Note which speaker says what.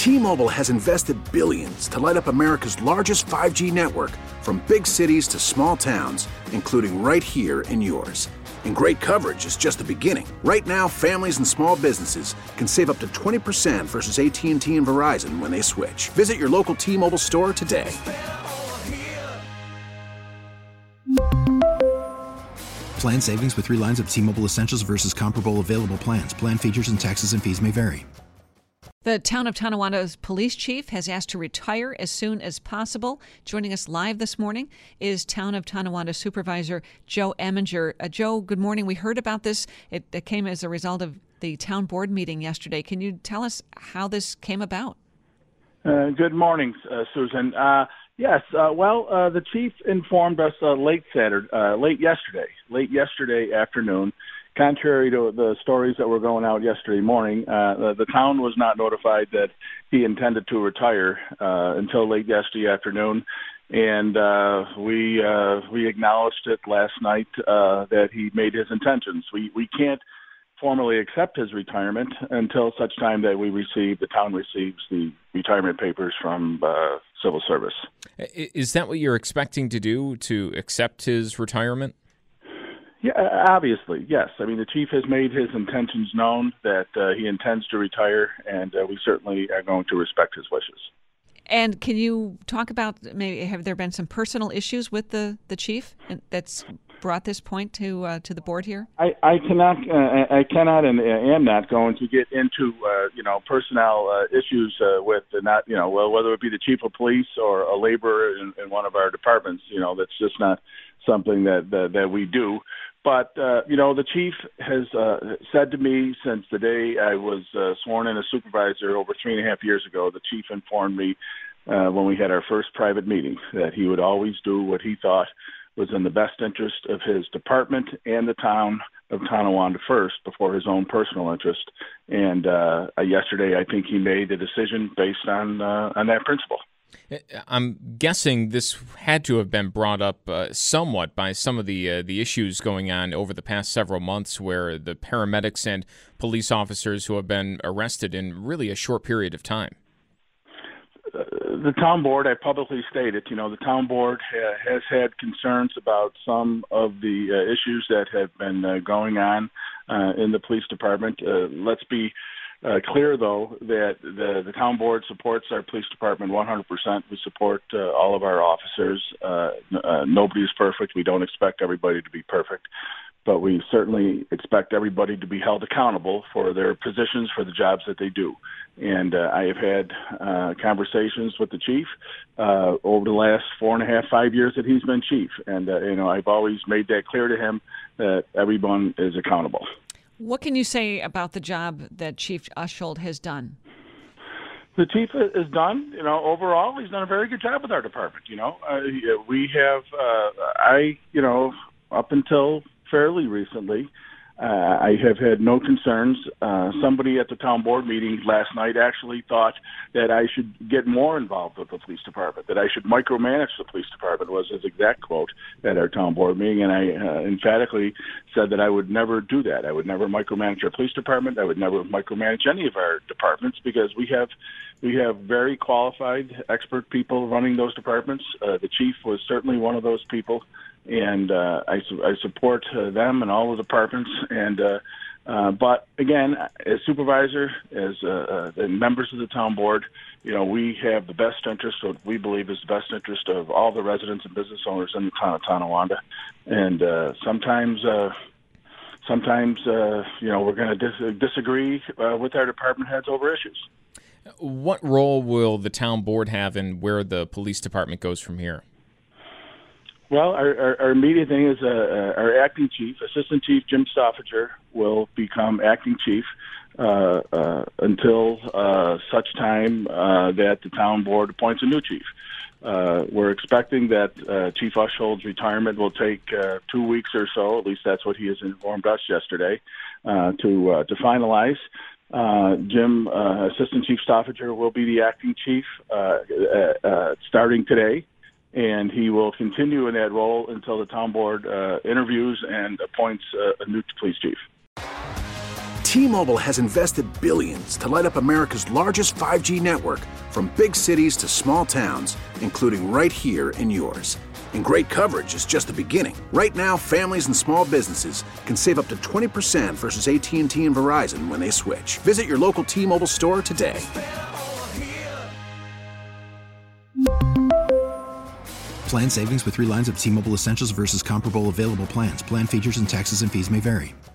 Speaker 1: T-Mobile has invested billions to light up America's largest 5G network, from big cities to small towns, including right here in yours. And great coverage is just the beginning. Right now, families and small businesses can save up to 20% versus AT&T and Verizon when they switch. Visit your local T-Mobile store today.
Speaker 2: Plan savings with 3 lines of T-Mobile Essentials versus comparable available plans. Plan features and taxes and fees may vary.
Speaker 3: The town of Tonowanda's police chief has asked to retire as soon as possible. Joining us live this morning is town of Tonawanda Supervisor Joe Eminger. Joe, good morning. We heard about this. It came as a result of the town board meeting yesterday. Can you tell us how this came about?
Speaker 4: Good morning, Susan. Yes. The chief informed us late yesterday afternoon. Contrary to the stories that were going out yesterday morning, the town was not notified that he intended to retire until late yesterday afternoon, and we acknowledged it last night that he made his intentions. We can't formally accept his retirement until such time that the town receives the retirement papers from civil service.
Speaker 5: Is that what you're expecting to do, to accept his retirement?
Speaker 4: Yeah, obviously, yes. I mean, the chief has made his intentions known that he intends to retire, and we certainly are going to respect his wishes.
Speaker 3: And can you talk about, maybe have there been some personal issues with the chief that's brought this point to the board here?
Speaker 4: I cannot and am not going to get into personnel issues with whether it be the chief of police or a laborer in one of our departments. That's just not something that we do. But, the chief has said to me since the day I was sworn in as supervisor over 3.5 years ago, the chief informed me when we had our first private meeting that he would always do what he thought was in the best interest of his department and the town of Tonawanda first before his own personal interest. And yesterday, I think he made a decision based on that principle.
Speaker 5: I'm guessing this had to have been brought up somewhat by some of the issues going on over the past several months, where the paramedics and police officers who have been arrested in really a short period of time.
Speaker 4: The town board, I publicly stated, the town board has had concerns about some of the issues that have been going on in the police department. Let's be clear, though, that the town board supports our police department 100%. We support all of our officers. Nobody's perfect. We don't expect everybody to be perfect, but we certainly expect everybody to be held accountable for their positions, for the jobs that they do. And I have had conversations with the chief over the last 4.5, 5 years that he's been chief. And, I've always made that clear to him that everyone is accountable.
Speaker 3: What can you say about the job that Chief Ushold has done?
Speaker 4: The chief has done, overall, he's done a very good job with our department. We have, up until fairly recently, I have had no concerns. Somebody at the town board meeting last night actually thought that I should get more involved with the police department, that I should micromanage the police department, was his exact quote at our town board meeting. And I emphatically said that I would never do that. I would never micromanage our police department. I would never micromanage any of our departments, because we have very qualified, expert people running those departments. The chief was certainly one of those people. And I support them and all the departments. And but again, as supervisor, as members of the town board, we have the best interest, what we believe is the best interest of all the residents and business owners in the town of Tonawanda. And sometimes we're going to disagree with our department heads over issues.
Speaker 5: What role will the town board have in where the police department goes from here?
Speaker 4: Well, our immediate thing is our acting chief, Assistant Chief Jim Stoffager, will become acting chief until such time that the town board appoints a new chief. We're expecting that Chief Ushold's retirement will take 2 weeks or so. At least that's what he has informed us yesterday to finalize. Jim, Assistant Chief Stoffager, will be the acting chief starting today. And he will continue in that role until the town board interviews and appoints a new police chief.
Speaker 1: T-Mobile has invested billions to light up America's largest 5G network, from big cities to small towns, including right here in yours. And great coverage is just the beginning. Right now, families and small businesses can save up to 20% versus AT&T and Verizon when they switch. Visit your local T-Mobile store today.
Speaker 2: Plan savings with 3 lines of T-Mobile Essentials versus comparable available plans. Plan features and taxes and fees may vary.